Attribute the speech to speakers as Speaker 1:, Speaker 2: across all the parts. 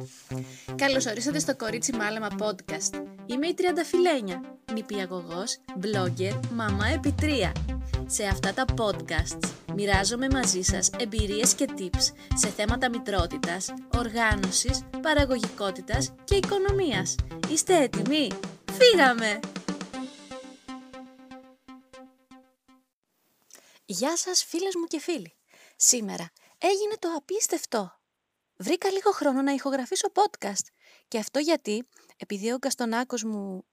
Speaker 1: Καλώς ορίσατε στο Κορίτσι Μάλαμα podcast. Είμαι η Τριανταφυλένια, νηπιαγωγός, blogger, μαμά επί 3. Σε αυτά τα podcasts μοιράζομαι μαζί σας εμπειρίες και tips σε θέματα μητρότητας, οργάνωσης, παραγωγικότητας και οικονομίας. Είστε έτοιμοι? Φύγαμε! Γεια σας φίλες μου και φίλοι. Σήμερα έγινε το απίστευτο. Βρήκα λίγο χρόνο να ηχογραφήσω podcast και αυτό επειδή ο Καστονάκος μου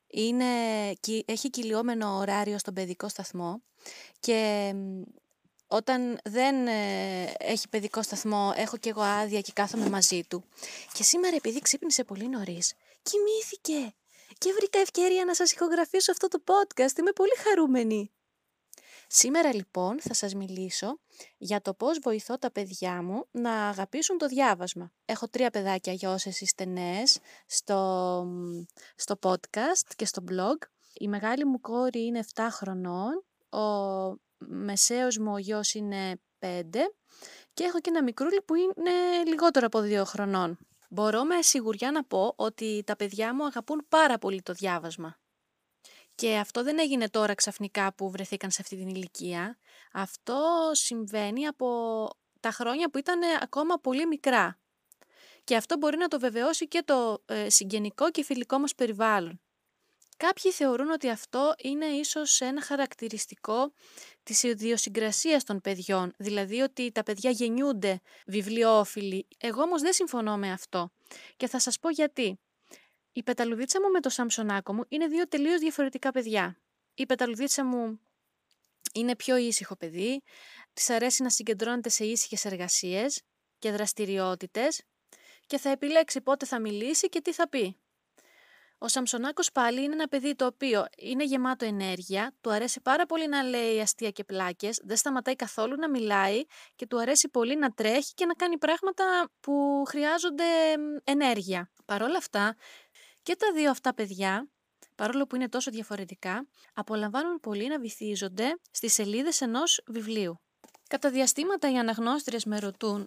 Speaker 1: έχει κυλιόμενο ωράριο στον παιδικό σταθμό και όταν δεν έχει παιδικό σταθμό έχω και εγώ άδεια και κάθομαι μαζί του και σήμερα επειδή ξύπνησε πολύ νωρίς κοιμήθηκε και βρήκα ευκαιρία να σας ηχογραφήσω αυτό το podcast. Είμαι πολύ χαρούμενη. Σήμερα λοιπόν θα σας μιλήσω για το πώς βοηθώ τα παιδιά μου να αγαπήσουν το διάβασμα. Έχω 3 παιδάκια για όσες είστε νέες στο podcast και στο blog. Η μεγάλη μου κόρη είναι 7 χρονών, ο μεσαίος μου ο γιος είναι 5 και έχω και ένα μικρούλι που είναι λιγότερο από 2 χρονών. Μπορώ με σιγουριά να πω ότι τα παιδιά μου αγαπούν πάρα πολύ το διάβασμα. Και αυτό δεν έγινε τώρα ξαφνικά που βρεθήκαν σε αυτή την ηλικία. Αυτό συμβαίνει από τα χρόνια που ήταν ακόμα πολύ μικρά. Και αυτό μπορεί να το βεβαιώσει και το συγγενικό και φιλικό μας περιβάλλον. Κάποιοι θεωρούν ότι αυτό είναι ίσως ένα χαρακτηριστικό της ιδιοσυγκρασίας των παιδιών, δηλαδή ότι τα παιδιά γεννιούνται βιβλιόφιλοι. Εγώ όμως δεν συμφωνώ με αυτό και θα σας πω γιατί. Η πεταλουδίτσα μου με το Σαμσονάκο μου είναι 2 τελείως διαφορετικά παιδιά. Η πεταλουδίτσα μου είναι πιο ήσυχο παιδί, της αρέσει να συγκεντρώνεται σε ήσυχες εργασίες και δραστηριότητες και θα επιλέξει πότε θα μιλήσει και τι θα πει. Ο Σαμσονάκος πάλι είναι ένα παιδί το οποίο είναι γεμάτο ενέργεια, του αρέσει πάρα πολύ να λέει αστεία και πλάκες, δεν σταματάει καθόλου να μιλάει και του αρέσει πολύ να τρέχει και να κάνει πράγματα που χρειάζονται ενέργεια. Παρ' όλα αυτά, και τα 2 αυτά παιδιά, παρόλο που είναι τόσο διαφορετικά, απολαμβάνουν πολύ να βυθίζονται στις σελίδες ενός βιβλίου. Κατά διαστήματα οι αναγνώστριες με ρωτούν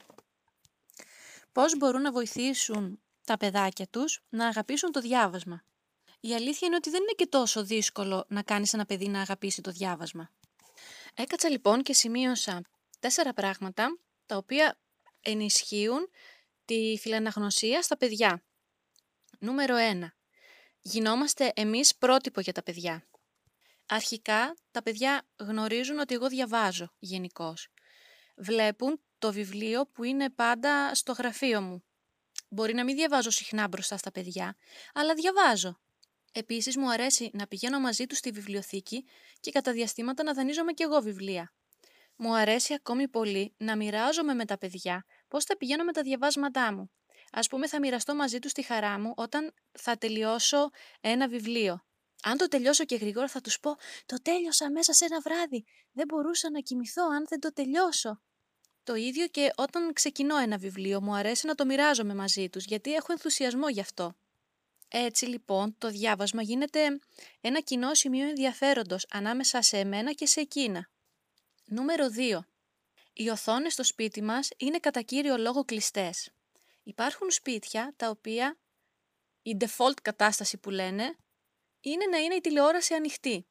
Speaker 1: πώς μπορούν να βοηθήσουν τα παιδάκια τους να αγαπήσουν το διάβασμα. Η αλήθεια είναι ότι δεν είναι και τόσο δύσκολο να κάνεις ένα παιδί να αγαπήσει το διάβασμα. Έκατσα λοιπόν και σημείωσα 4 πράγματα τα οποία ενισχύουν τη φιλαναγνωσία στα παιδιά. Νούμερο 1. Γινόμαστε εμείς πρότυπο για τα παιδιά. Αρχικά, τα παιδιά γνωρίζουν ότι εγώ διαβάζω γενικώς. Βλέπουν το βιβλίο που είναι πάντα στο γραφείο μου. Μπορεί να μην διαβάζω συχνά μπροστά στα παιδιά, αλλά διαβάζω. Επίσης, μου αρέσει να πηγαίνω μαζί τους στη βιβλιοθήκη και κατά διαστήματα να δανείζομαι κι εγώ βιβλία. Μου αρέσει ακόμη πολύ να μοιράζομαι με τα παιδιά πώς θα πηγαίνω με τα διαβάσματά μου. Ας πούμε θα μοιραστώ μαζί τους τη χαρά μου όταν θα τελειώσω ένα βιβλίο. Αν το τελειώσω και γρήγορα θα τους πω «Το τέλειωσα μέσα σε ένα βράδυ, δεν μπορούσα να κοιμηθώ αν δεν το τελειώσω». Το ίδιο και όταν ξεκινώ ένα βιβλίο μου αρέσει να το μοιράζομαι μαζί τους γιατί έχω ενθουσιασμό γι' αυτό. Έτσι λοιπόν το διάβασμα γίνεται ένα κοινό σημείο ενδιαφέροντος ανάμεσα σε εμένα και σε εκείνα. Νούμερο 2. Οι οθόνες στο σπίτι μας είναι κατά κύριο λόγο κλειστές. Υπάρχουν σπίτια τα οποία η default κατάσταση που λένε είναι να είναι η τηλεόραση ανοιχτή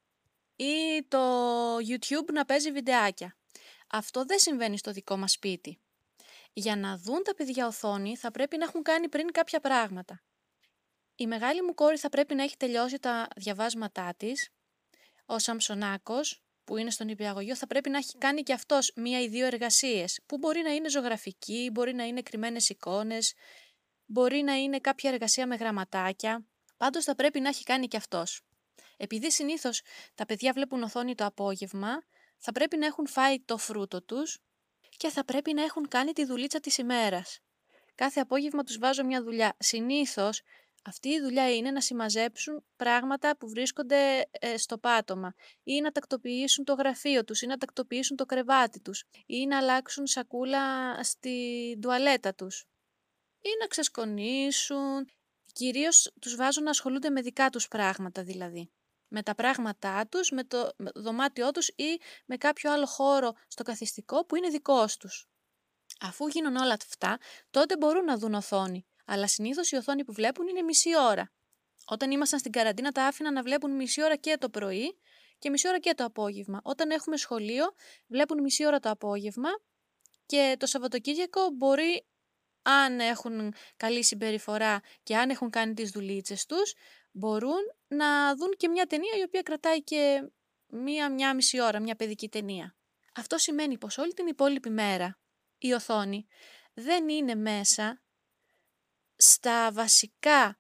Speaker 1: ή το YouTube να παίζει βιντεάκια. Αυτό δεν συμβαίνει στο δικό μας σπίτι. Για να δουν τα παιδιά οθόνη θα πρέπει να έχουν κάνει πριν κάποια πράγματα. Η μεγάλη μου κόρη θα πρέπει να έχει τελειώσει τα διαβάσματά της. Ο Σαμσονάκος που είναι στον νηπιαγωγείο θα πρέπει να έχει κάνει και αυτός 1 ή 2 εργασίες που μπορεί να είναι ζωγραφική, μπορεί να είναι κρυμμένες εικόνες, μπορεί να είναι κάποια εργασία με γραμματάκια, πάντως θα πρέπει να έχει κάνει και αυτός. Επειδή συνήθως τα παιδιά βλέπουν οθόνη το απόγευμα, θα πρέπει να έχουν φάει το φρούτο τους και θα πρέπει να έχουν κάνει τη δουλίτσα της ημέρας. Κάθε απόγευμα τους βάζω μια δουλειά. Συνήθως αυτή η δουλειά είναι να συμμαζέψουν πράγματα που βρίσκονται στο πάτωμα ή να τακτοποιήσουν το γραφείο τους ή να τακτοποιήσουν το κρεβάτι τους ή να αλλάξουν σακούλα στη τουαλέτα τους ή να ξεσκονίσουν. Κυρίως τους βάζω να ασχολούνται με δικά τους πράγματα δηλαδή. Με τα πράγματά τους, με το δωμάτιό τους ή με κάποιο άλλο χώρο στο καθιστικό που είναι δικός τους. Αφού γίνουν όλα αυτά, τότε μπορούν να δουν οθόνη, αλλά συνήθως η οθόνη που βλέπουν είναι μισή ώρα. Όταν ήμασταν στην καραντίνα τα άφηνα να βλέπουν μισή ώρα και το πρωί και μισή ώρα και το απόγευμα. Όταν έχουμε σχολείο βλέπουν μισή ώρα το απόγευμα και το Σαββατοκύριακο μπορεί, αν έχουν καλή συμπεριφορά και αν έχουν κάνει τις δουλίτσες τους, μπορούν να δουν και μια ταινία η οποία κρατάει και μία μισή ώρα, μια παιδική ταινία. Αυτό σημαίνει πως όλη την υπόλοιπη μέρα η οθόνη δεν είναι μέσα στα βασικά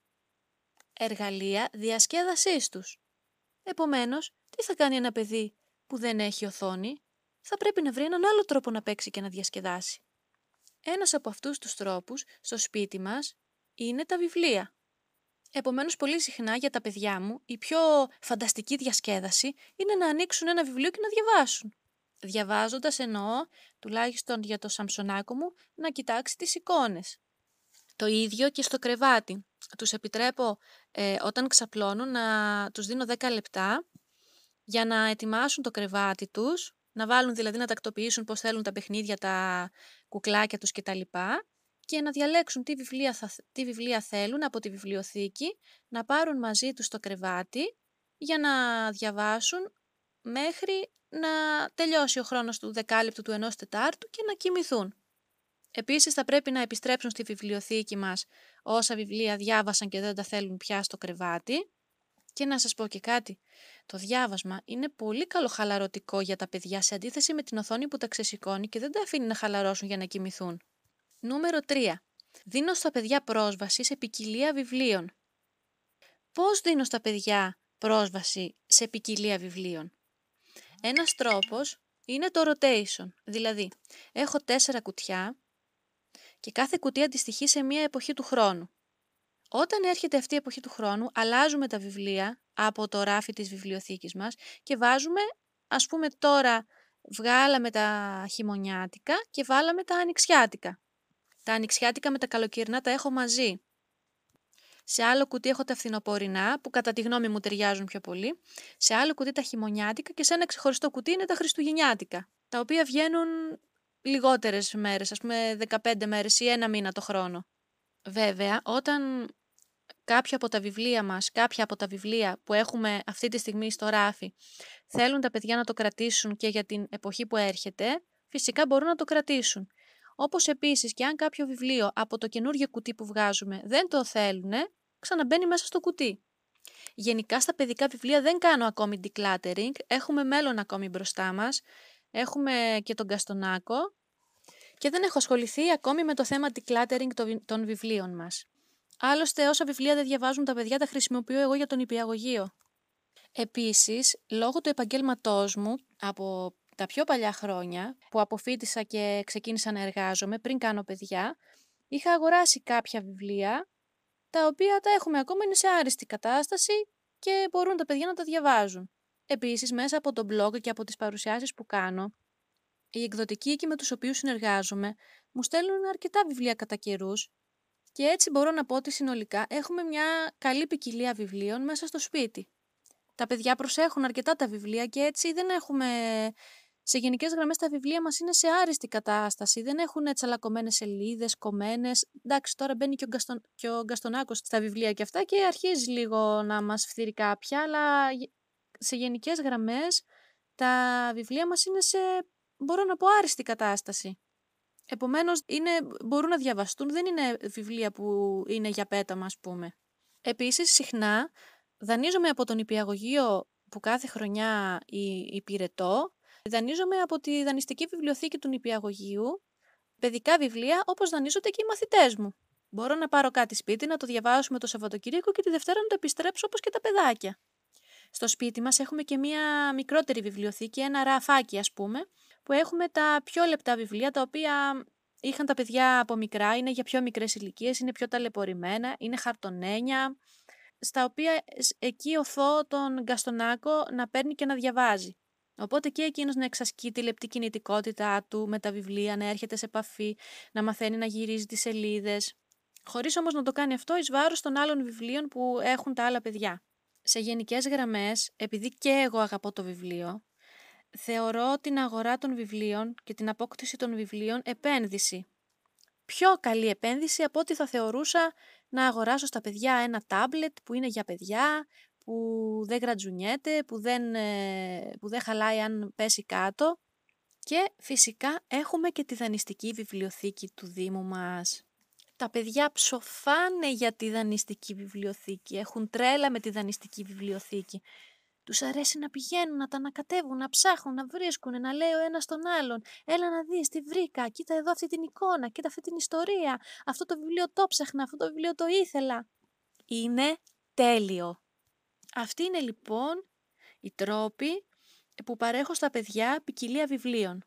Speaker 1: εργαλεία διασκέδασής τους. Επομένως, τι θα κάνει ένα παιδί που δεν έχει οθόνη? Θα πρέπει να βρει έναν άλλο τρόπο να παίξει και να διασκεδάσει. Ένας από αυτούς τους τρόπους στο σπίτι μας είναι τα βιβλία. Επομένως, πολύ συχνά για τα παιδιά μου η πιο φανταστική διασκέδαση είναι να ανοίξουν ένα βιβλίο και να διαβάσουν. Διαβάζοντας εννοώ, τουλάχιστον για το Σαμσονάκο μου, να κοιτάξει τις εικόνες. Το ίδιο και στο κρεβάτι. Τους επιτρέπω όταν ξαπλώνουν να τους δίνω 10 λεπτά για να ετοιμάσουν το κρεβάτι τους, να βάλουν δηλαδή να τακτοποιήσουν πώς θέλουν τα παιχνίδια, τα κουκλάκια τους κτλ. Και να διαλέξουν τι βιβλία θέλουν από τη βιβλιοθήκη, να πάρουν μαζί τους το κρεβάτι για να διαβάσουν μέχρι να τελειώσει ο χρόνος του 10 του 1/4 και να κοιμηθούν. Επίσης θα πρέπει να επιστρέψουν στη βιβλιοθήκη μας όσα βιβλία διάβασαν και δεν τα θέλουν πια στο κρεβάτι. Και να σας πω και κάτι, το διάβασμα είναι πολύ καλοχαλαρωτικό για τα παιδιά σε αντίθεση με την οθόνη που τα ξεσηκώνει και δεν τα αφήνει να χαλαρώσουν για να κοιμηθούν. Νούμερο 3. Δίνω στα παιδιά πρόσβαση σε ποικιλία βιβλίων. Πώς δίνω στα παιδιά πρόσβαση σε ποικιλία βιβλίων? Ένας τρόπος είναι το rotation, δηλαδή έχω 4 κουτιά και κάθε κουτί αντιστοιχεί σε μία εποχή του χρόνου. Όταν έρχεται αυτή η εποχή του χρόνου, αλλάζουμε τα βιβλία από το ράφι της βιβλιοθήκης μας και βάζουμε, ας πούμε τώρα βγάλαμε τα χειμωνιάτικα και βάλαμε τα ανοιξιάτικα. Τα ανοιξιάτικα με τα καλοκαιρινά τα έχω μαζί. Σε άλλο κουτί έχω τα φθινοπορεινά που κατά τη γνώμη μου ταιριάζουν πιο πολύ. Σε άλλο κουτί τα χειμωνιάτικα και σε ένα ξεχωριστό κουτί είναι τα χριστουγεννιάτικα, τα οποία βγαίνουν λιγότερες μέρες, ας πούμε 15 μέρες ή ένα μήνα το χρόνο. Βέβαια, όταν κάποια από τα βιβλία που έχουμε αυτή τη στιγμή στο ράφι θέλουν τα παιδιά να το κρατήσουν και για την εποχή που έρχεται, φυσικά μπορούν να το κρατήσουν. Όπως επίσης και αν κάποιο βιβλίο από το καινούργιο κουτί που βγάζουμε δεν το θέλουν, ξαναμπαίνει μέσα στο κουτί. Γενικά στα παιδικά βιβλία δεν κάνω ακόμη decluttering, έχουμε μέλλον ακόμη μπροστά μας, έχουμε και τον Καστονάκο και δεν έχω ασχοληθεί ακόμη με το θέμα decluttering των βιβλίων μας. Άλλωστε, όσα βιβλία δεν διαβάζουν τα παιδιά, τα χρησιμοποιώ εγώ για τον νηπιαγωγείο. Επίσης, λόγω του επαγγέλματός μου, από τα πιο παλιά χρόνια, που αποφοίτησα και ξεκίνησα να εργάζομαι πριν κάνω παιδιά, είχα αγοράσει κάποια βιβλία, τα οποία τα έχουμε ακόμα, είναι σε άριστη κατάσταση και μπορούν τα παιδιά να τα διαβάζουν. Επίσης, μέσα από το blog και από τις παρουσιάσεις που κάνω, οι εκδοτικοί εκεί με τους οποίους συνεργάζομαι, μου στέλνουν αρκετά βιβλία κατά καιρούς. Και έτσι μπορώ να πω ότι συνολικά έχουμε μια καλή ποικιλία βιβλίων μέσα στο σπίτι. Τα παιδιά προσέχουν αρκετά τα βιβλία και έτσι δεν έχουμε... Σε γενικές γραμμές τα βιβλία μας είναι σε άριστη κατάσταση, δεν έχουν τσαλακωμένες σελίδες, κομμένες. Εντάξει, τώρα μπαίνει και ο Γκαστονάκος στα βιβλία και αυτά και αρχίζει λίγο να μας φθείρει κάποια, αλλά σε γενικές γραμμές τα βιβλία μας είναι σε, μπορώ να πω, άριστη κατάσταση. Επομένως, μπορούν να διαβαστούν, δεν είναι βιβλία που είναι για πέταμα, ας πούμε. Επίσης, συχνά δανείζομαι από τον νηπιαγωγείο που κάθε χρονιά υπηρετώ, δανείζομαι από τη δανειστική βιβλιοθήκη του νηπιαγωγείου παιδικά βιβλία, όπως δανείζονται και οι μαθητές μου. Μπορώ να πάρω κάτι σπίτι, να το διαβάσουμε το Σαββατοκύριακο και τη Δευτέρα να το επιστρέψω όπως και τα παιδάκια. Στο σπίτι μας έχουμε και μία μικρότερη βιβλιοθήκη, ένα ραφάκι ας πούμε, που έχουμε τα πιο λεπτά βιβλία, τα οποία είχαν τα παιδιά από μικρά, είναι για πιο μικρές ηλικίες, είναι πιο ταλαιπωρημένα, είναι χαρτονένια, στα οποία εκεί οθώ τον Γκαστονάκο να παίρνει και να διαβάζει. Οπότε και εκείνος να εξασκεί τη λεπτή κινητικότητά του με τα βιβλία, να έρχεται σε επαφή, να μαθαίνει να γυρίζει τις σελίδες, χωρίς όμως να το κάνει αυτό εις βάρος των άλλων βιβλίων που έχουν τα άλλα παιδιά. Σε γενικές γραμμές, επειδή και εγώ αγαπώ το βιβλίο, Θεωρώ την αγορά των βιβλίων και την απόκτηση των βιβλίων επένδυση. Πιο καλή επένδυση από ό,τι θα θεωρούσα να αγοράσω στα παιδιά ένα τάμπλετ που είναι για παιδιά, που δεν γρατζουνιέται, που δεν χαλάει αν πέσει κάτω. Και φυσικά έχουμε και τη δανειστική βιβλιοθήκη του Δήμου μας. Τα παιδιά ψοφάνε για τη δανειστική βιβλιοθήκη, έχουν τρέλα με τη δανειστική βιβλιοθήκη. Τους αρέσει να πηγαίνουν, να τα ανακατεύουν, να ψάχνουν, να βρίσκουν, να λέει ο ένας τον άλλον. Έλα να δεις τι βρήκα, κοίτα εδώ αυτή την εικόνα, κοίτα αυτή την ιστορία. Αυτό το βιβλίο το ψάχνα, αυτό το βιβλίο το ήθελα. Είναι τέλειο. Αυτοί είναι λοιπόν οι τρόποι που παρέχω στα παιδιά ποικιλία βιβλίων.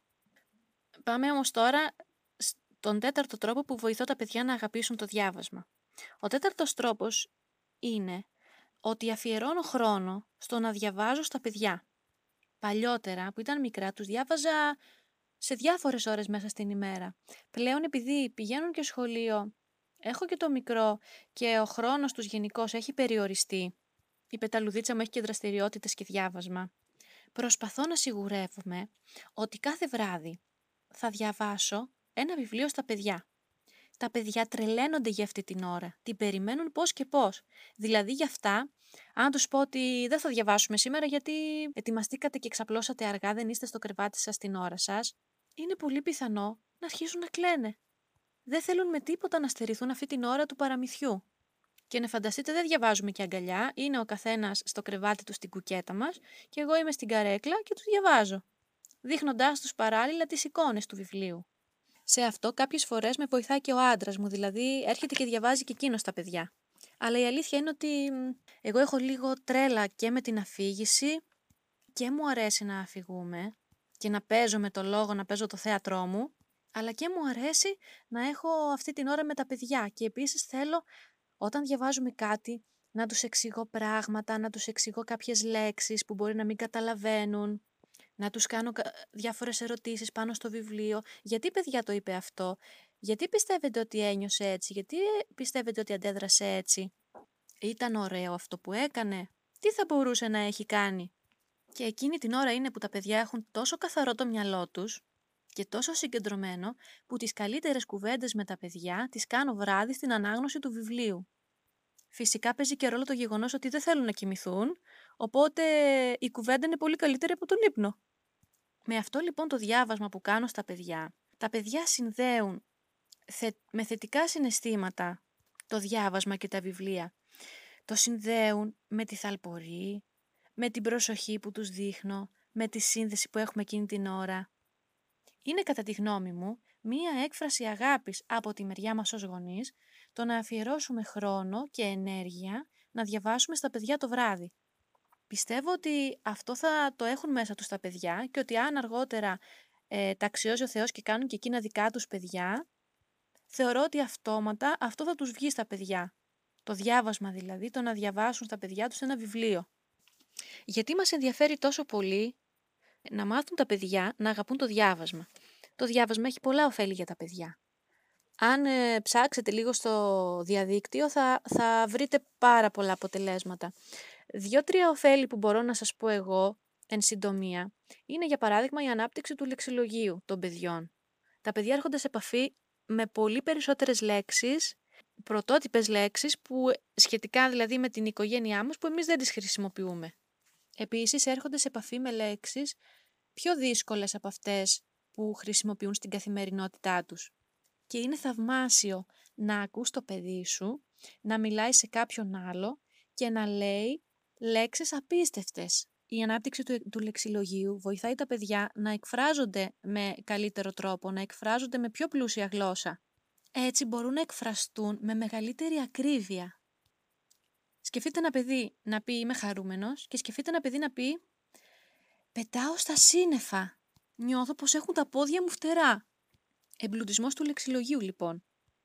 Speaker 1: Πάμε όμως τώρα στον τέταρτο τρόπο που βοηθώ τα παιδιά να αγαπήσουν το διάβασμα. Ο τέταρτος τρόπος είναι ότι αφιερώνω χρόνο στο να διαβάζω στα παιδιά. Παλιότερα που ήταν μικρά τους διάβαζα σε διάφορες ώρες μέσα στην ημέρα. Πλέον επειδή πηγαίνουν και σχολείο, έχω και το μικρό και ο χρόνος τους γενικώς έχει περιοριστεί. Η πεταλουδίτσα μου έχει και δραστηριότητες και διάβασμα. Προσπαθώ να σιγουρεύομαι ότι κάθε βράδυ θα διαβάσω ένα βιβλίο στα παιδιά. Τα παιδιά τρελαίνονται για αυτή την ώρα. Την περιμένουν πώς και πώς. Δηλαδή για αυτά, αν τους πω ότι δεν θα διαβάσουμε σήμερα γιατί ετοιμαστήκατε και ξαπλώσατε αργά, δεν είστε στο κρεβάτι σας την ώρα σας, είναι πολύ πιθανό να αρχίσουν να κλαίνε. Δεν θέλουν με τίποτα να στερηθούν αυτή την ώρα του παραμυθιού. Και να φανταστείτε, δεν διαβάζουμε και αγκαλιά, είναι ο καθένας στο κρεβάτι του στην κουκέτα μας και εγώ είμαι στην καρέκλα και τους διαβάζω, δείχνοντάς τους παράλληλα τις εικόνες του βιβλίου. Σε αυτό κάποιες φορές με βοηθάει και ο άντρας μου, δηλαδή έρχεται και διαβάζει και εκείνος τα παιδιά. Αλλά η αλήθεια είναι ότι εγώ έχω λίγο τρέλα και με την αφήγηση και μου αρέσει να αφηγούμε και να παίζω με το λόγο, να παίζω το θέατρό μου, αλλά και μου αρέσει να έχω αυτή την ώρα με τα παιδιά και επίσης θέλω όταν διαβάζουμε κάτι να τους εξηγώ πράγματα, να τους εξηγώ κάποιες λέξεις που μπορεί να μην καταλαβαίνουν, να τους κάνω διάφορες ερωτήσεις πάνω στο βιβλίο. Γιατί παιδιά το είπε αυτό, γιατί πιστεύετε ότι ένιωσε έτσι, γιατί πιστεύετε ότι αντέδρασε έτσι, ήταν ωραίο αυτό που έκανε, τι θα μπορούσε να έχει κάνει. Και εκείνη την ώρα είναι που τα παιδιά έχουν τόσο καθαρό το μυαλό τους και τόσο συγκεντρωμένο που τις καλύτερες κουβέντες με τα παιδιά τις κάνω βράδυ στην ανάγνωση του βιβλίου. Φυσικά παίζει και ρόλο το γεγονός ότι δεν θέλουν να κοιμηθούν, οπότε η κουβέντα είναι πολύ καλύτερη από τον ύπνο. Με αυτό λοιπόν το διάβασμα που κάνω στα παιδιά, τα παιδιά συνδέουν με θετικά συναισθήματα το διάβασμα και τα βιβλία. Το συνδέουν με τη θαλπορή, με την προσοχή που τους δείχνω, με τη σύνδεση που έχουμε εκείνη την ώρα. Είναι κατά τη γνώμη μου μία έκφραση αγάπης από τη μεριά μας ως γονείς το να αφιερώσουμε χρόνο και ενέργεια να διαβάσουμε στα παιδιά το βράδυ. Πιστεύω ότι αυτό θα το έχουν μέσα τους τα παιδιά και ότι αν αργότερα τα αξιώσει ο Θεός και κάνουν και εκείνα δικά τους παιδιά, θεωρώ ότι αυτόματα αυτό θα τους βγει στα παιδιά. Το διάβασμα δηλαδή, το να διαβάσουν στα παιδιά τους ένα βιβλίο. Γιατί μας ενδιαφέρει τόσο πολύ να μάθουν τα παιδιά να αγαπούν το διάβασμα. Το διάβασμα έχει πολλά ωφέλη για τα παιδιά. Αν ψάξετε λίγο στο διαδίκτυο θα βρείτε πάρα πολλά αποτελέσματα. 2-3 ωφέλη που μπορώ να σας πω εγώ, εν συντομία, είναι για παράδειγμα η ανάπτυξη του λεξιλογίου των παιδιών. Τα παιδιά έρχονται σε επαφή με πολύ περισσότερες λέξεις, πρωτότυπες λέξεις που σχετικά δηλαδή με την οικογένειά μας που εμείς δεν τις χρησιμοποιούμε. Επίσης έρχονται σε επαφή με λέξεις πιο δύσκολες από αυτές που χρησιμοποιούν στην καθημερινότητά τους. Και είναι θαυμάσιο να ακούς το παιδί σου, να μιλάει σε κάποιον άλλο και να λέει λέξεις απίστευτες. Η ανάπτυξη του λεξιλογίου βοηθάει τα παιδιά να εκφράζονται με καλύτερο τρόπο, να εκφράζονται με πιο πλούσια γλώσσα. Έτσι μπορούν να εκφραστούν με μεγαλύτερη ακρίβεια. Σκεφτείτε ένα παιδί να πει είμαι χαρούμενος και σκεφτείτε ένα παιδί να πει πετάω στα σύννεφα, νιώθω πως έχουν τα πόδια μου φτερά. Εμπλουτισμός του λεξιλογίου λοιπόν.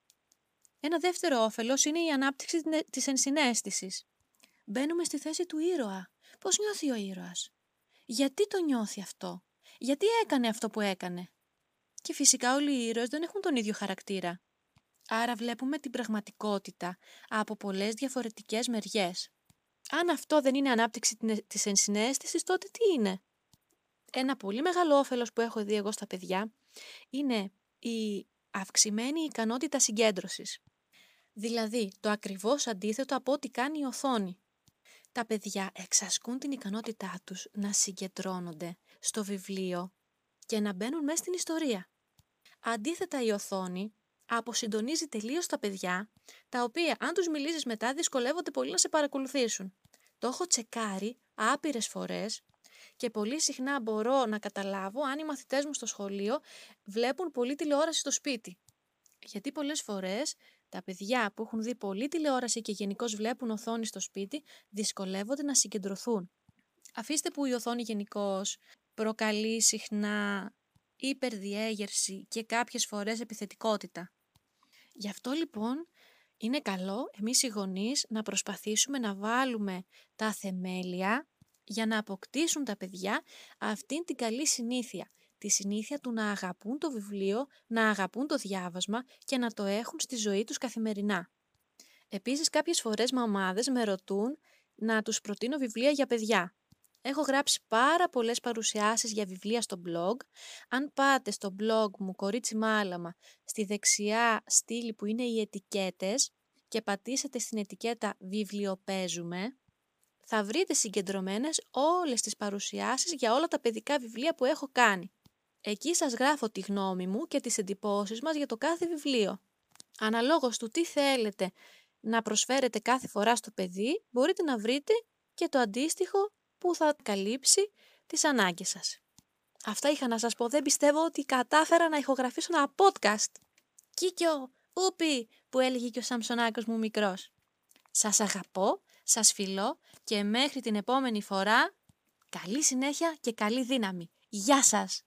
Speaker 1: Ένα δεύτερο όφελος είναι η ανάπτυξη της ενσυναίσθησης. Μπαίνουμε στη θέση του ήρωα. Πώς νιώθει ο ήρωας? Γιατί το νιώθει αυτό? Γιατί έκανε αυτό που έκανε? Και φυσικά όλοι οι ήρωες δεν έχουν τον ίδιο χαρακτήρα. Άρα βλέπουμε την πραγματικότητα από πολλές διαφορετικές μεριές. Αν αυτό δεν είναι ανάπτυξη της ενσυναίσθησης, τότε τι είναι? Ένα πολύ μεγάλο όφελος που έχω δει εγώ στα παιδιά είναι η αυξημένη ικανότητα συγκέντρωσης. Δηλαδή, το ακριβώς αντίθετο από ό,τι κάνει η οθόνη. Τα παιδιά εξασκούν την ικανότητά τους να συγκεντρώνονται στο βιβλίο και να μπαίνουν μέσα στην ιστορία. Αντίθετα, η οθόνη αποσυντονίζει τελείως τα παιδιά, τα οποία αν τους μιλήσεις μετά δυσκολεύονται πολύ να σε παρακολουθήσουν. Το έχω τσεκάρει άπειρες φορές και πολύ συχνά μπορώ να καταλάβω αν οι μαθητές μου στο σχολείο βλέπουν πολύ τηλεόραση στο σπίτι. Γιατί πολλές φορές τα παιδιά που έχουν δει πολύ τηλεόραση και γενικώς βλέπουν οθόνη στο σπίτι δυσκολεύονται να συγκεντρωθούν. Αφήστε που η οθόνη γενικώς προκαλεί συχνά υπερδιέγερση και κάποιες φορές επιθετικότητα. Γι' αυτό λοιπόν είναι καλό εμείς οι γονείς να προσπαθήσουμε να βάλουμε τα θεμέλια για να αποκτήσουν τα παιδιά αυτήν την καλή συνήθεια. Τη συνήθεια του να αγαπούν το βιβλίο, να αγαπούν το διάβασμα και να το έχουν στη ζωή τους καθημερινά. Επίσης κάποιες φορές μαμάδες με ρωτούν να τους προτείνω βιβλία για παιδιά. Έχω γράψει πάρα πολλές παρουσιάσεις για βιβλία στο blog. Αν πάτε στο blog μου Κορίτσι Μάλαμα, στη δεξιά στήλη που είναι οι ετικέτες και πατήσετε στην ετικέτα βιβλιοπαίζουμε, θα βρείτε συγκεντρωμένες όλες τις παρουσιάσεις για όλα τα παιδικά βιβλία που έχω κάνει. Εκεί σας γράφω τη γνώμη μου και τις εντυπώσεις μας για το κάθε βιβλίο. Αναλόγως του τι θέλετε να προσφέρετε κάθε φορά στο παιδί, μπορείτε να βρείτε και το αντίστοιχο που θα καλύψει τις ανάγκες σας. Αυτά είχα να σας πω. Δεν πιστεύω ότι κατάφερα να ηχογραφήσω ένα podcast. Κίκιο, ούπι, που έλεγε και ο Σαμσονάκος μου μικρός. Σας αγαπώ, σας φιλώ και μέχρι την επόμενη φορά, καλή συνέχεια και καλή δύναμη. Γεια σας!